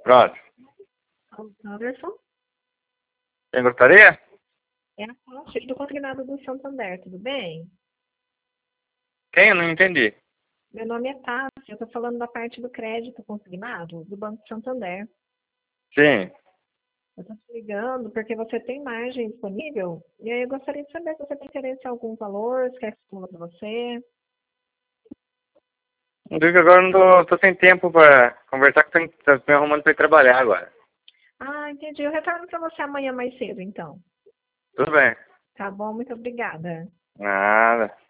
Pronto. Anderson? Quem gostaria? É a Paty do Consignado do Santander, tudo bem? Quem? Eu não entendi. Meu nome é Tati, eu estou falando da parte do crédito consignado do Banco Santander. Sim. Eu estou te ligando porque você tem margem disponível e aí eu gostaria de saber se você tem interesse em algum valor, se quer que exclua para você. Não digo que agora eu não tô sem tempo pra conversar, que tô me arrumando pra ir trabalhar agora. Ah, entendi. Eu retorno para você amanhã mais cedo, então. Tudo bem. Tá bom? Muito obrigada. Nada.